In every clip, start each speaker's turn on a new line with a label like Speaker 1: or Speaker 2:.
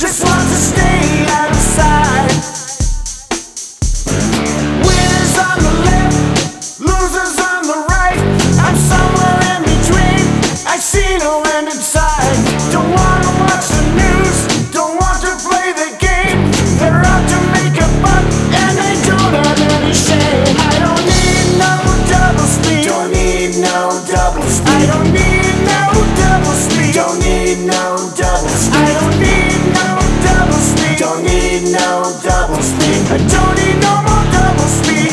Speaker 1: just want to stay out of sight. Winners on the left, losers on the right. I'm somewhere in between, I see no end in sight. Don't wanna watch the news, don't want to play the game. They're out to make a buck and they don't have any shame. I don't need no double speed, don't need no double speed. I don't need no double speed, don't need no double speed. I don't need no double speed, don't need no double speed. I don't need no more double speed.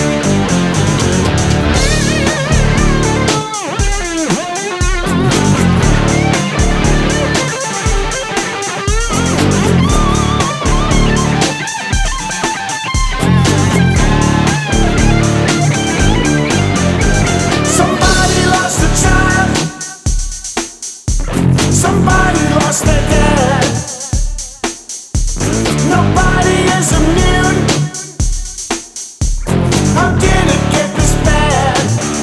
Speaker 1: Somebody lost a child, somebody lost their dad. Nobody is immune. How did it get this bad?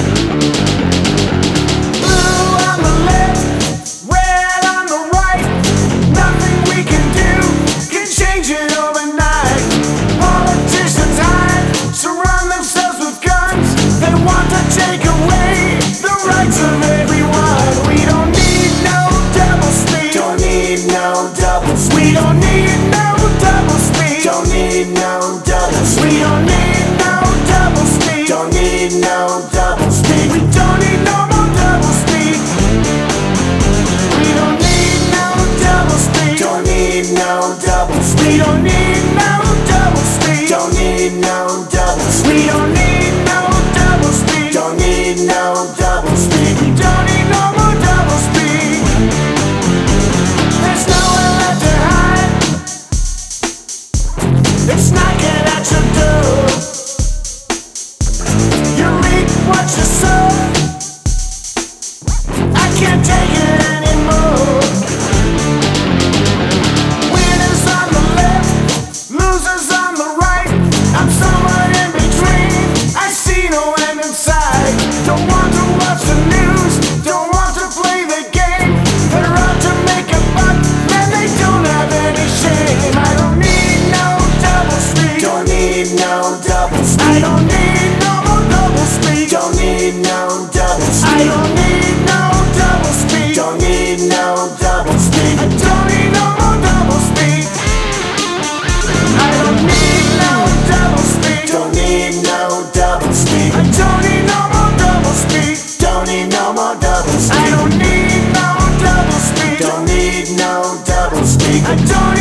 Speaker 1: Blue on the left, red on the right. Nothing we can do can change it overnight. Politicians hide, surround themselves with guns. They want to take away the rights of everyone. We don't need no double speed, don't need no double speed. We don't need no double speed, don't need no double speed. We don't need no double speed, don't need no double speed. We don't need no more double speed. We don't need no double speed, don't need no double speed. We don't need no double speed, don't need no double speed. We don't need no double speed, don't need no double speed. We don't need no more double speed. There's nowhere left to hide, it's knocking at your door. You reap what you sow, I can't take it anymore. Winners on the left, losers on the right. I'm somewhere in between, I see no end in sight. Don't want to watch the news, don't want to play the game. They're out to make a buck and they don't have any shame. I don't need no double speed, don't need no double speed. I don't need no more double speed, don't need no double speed. I don't need no double speed, don't need no double speed. I don't need no more double speed. I don't need no double speed, don't need no double speed. I don't need no more double speed, don't need no more double speed. I don't need no double speed, don't need no double speed. I don't